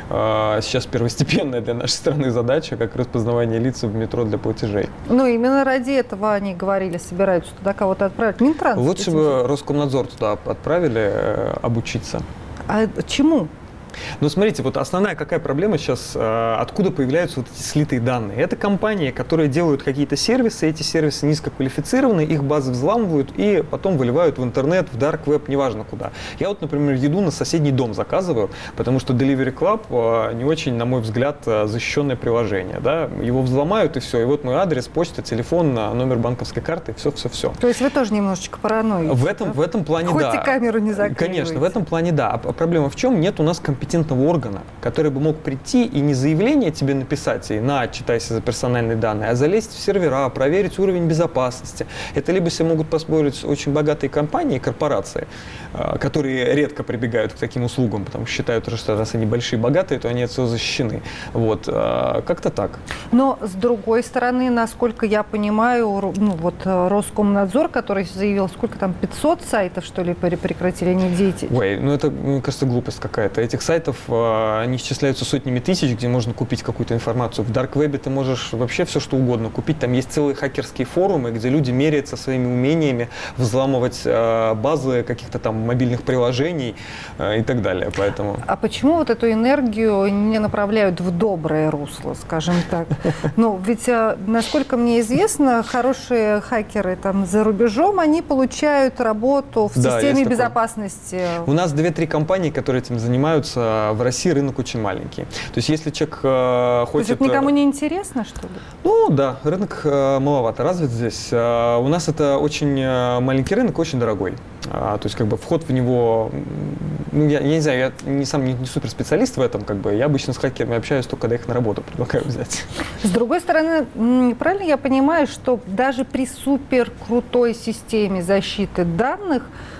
Speaker 9: сейчас первостепенная для нашей страны задача, как распознавание лиц в метро для платежей.
Speaker 1: Ну, именно ради этого они говорили, собираются туда кого-то отправить. Минтранс.
Speaker 9: Лучше бы Роскомнадзор туда отправили обучиться.
Speaker 1: А чему?
Speaker 9: Ну, смотрите, вот основная какая проблема сейчас, откуда появляются вот эти слитые данные. Это компании, которые делают какие-то сервисы, эти сервисы низкоквалифицированы, их базы взламывают и потом выливают в интернет, в dark web, неважно куда. Я вот, например, еду на соседний дом заказываю, потому что Delivery Club не очень, на мой взгляд, защищенное приложение. Да? Его взломают и все, и вот мой адрес, почта, телефон, номер банковской карты, все.
Speaker 1: То есть вы тоже немножечко параноик?
Speaker 9: В этом плане
Speaker 1: хоть
Speaker 9: да.
Speaker 1: Хоть и камеру не закрываете.
Speaker 9: Конечно, в этом плане да. А проблема в чем? Нет у нас компетентного органа, который бы мог прийти и не заявление тебе написать, и отчитайся за персональные данные, а залезть в сервера, проверить уровень безопасности. Это либо себе могут позволить очень богатые компании, корпорации, которые редко прибегают к таким услугам, потому что считают, что раз они большие и богатые, то они от всего защищены. Вот. Как-то так.
Speaker 1: Но, с другой стороны, насколько я понимаю, Роскомнадзор, который заявил, сколько там, 500 сайтов, что ли, прекратили они деятельность?
Speaker 9: Ой, это, мне кажется, глупость какая-то. Этих сайтов, они исчисляются сотнями тысяч, где можно купить какую-то информацию. В Dark Web ты можешь вообще все, что угодно купить. Там есть целые хакерские форумы, где люди меряются своими умениями взламывать базы каких-то там мобильных приложений и так далее. Поэтому...
Speaker 1: А почему вот эту энергию не направляют в доброе русло, скажем так? Ну, ведь, насколько мне известно, хорошие хакеры там за рубежом, они получают работу в системе безопасности.
Speaker 9: У нас 2-3 компании, которые этим занимаются. В России рынок очень маленький. То есть, если человек хочет... То есть,
Speaker 1: это никому не интересно, что ли?
Speaker 9: Ну, да, рынок маловато развит здесь. У нас это очень маленький рынок, очень дорогой. То есть, вход в него... Ну, я не знаю, я не суперспециалист в этом, я обычно с хакерами общаюсь только когда их на работу предлагаю взять.
Speaker 1: С другой стороны, правильно я понимаю, что даже при суперкрутой системе защиты данных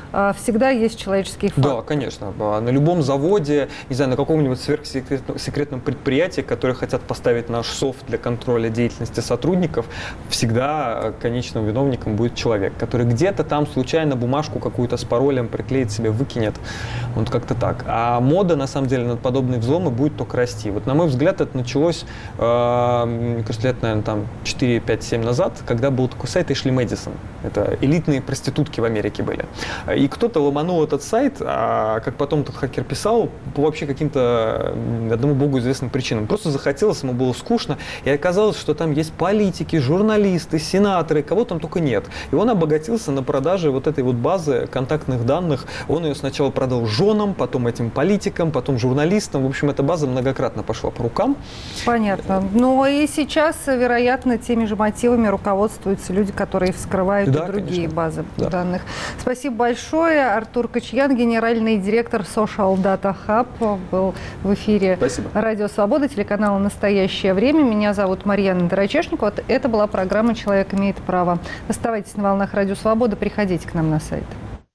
Speaker 1: всегда есть человеческий фактор.
Speaker 9: Да, конечно. На любом заводе, не знаю, на каком-нибудь сверхсекретном предприятии, которые хотят поставить наш софт для контроля деятельности сотрудников, всегда конечным виновником будет человек, который где-то там случайно бумажку какую-то с паролем приклеит себе, выкинет. Вот как-то так. А мода, на самом деле, на подобные взломы будет только расти. Вот, на мой взгляд, это началось, мне кажется, лет, наверное, там 4, 5, 7 назад, когда был такой сайт Ashley Madison. Это элитные проститутки в Америке были. И кто-то ломанул этот сайт, а как потом этот хакер писал, по вообще каким-то одному богу известным причинам. Просто захотелось, ему было скучно, и оказалось, что там есть политики, журналисты, сенаторы, кого там только нет. И он обогатился на продаже вот этой вот базы контактных данных. Он ее сначала продал женам, потом этим политикам, потом журналистам. В общем, эта база многократно пошла по рукам.
Speaker 1: Понятно. Ну и сейчас, вероятно, теми же мотивами руководствуются люди, которые вскрывают и другие базы данных. Спасибо большое. Артур Кочьян, генеральный директор Social Data Hub, был в эфире Радио Свобода, телеканала «Настоящее время». Меня зовут Марьяна Тарачешникова. Это была программа «Человек имеет право». Оставайтесь на волнах Радио Свобода, приходите к нам на сайт.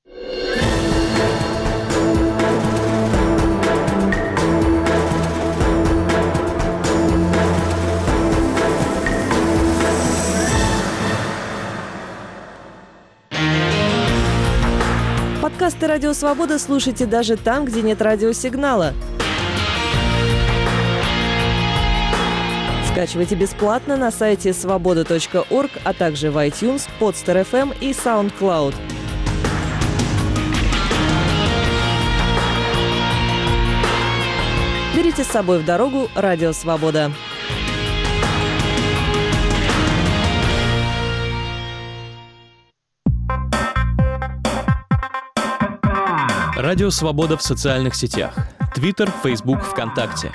Speaker 12: Подкасты «Радио Свобода» слушайте даже там, где нет радиосигнала. Скачивайте бесплатно на сайте svoboda.org, а также в iTunes, Podster FM и SoundCloud. Берите с собой в дорогу «Радио Свобода».
Speaker 2: Радио Свобода в социальных сетях. Твиттер, Фейсбук, ВКонтакте.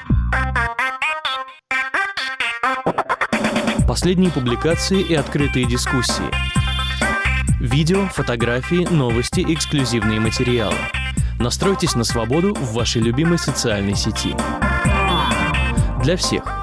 Speaker 2: Последние публикации и открытые дискуссии. Видео, фотографии, новости, эксклюзивные материалы. Настройтесь на свободу в вашей любимой социальной сети. Для всех.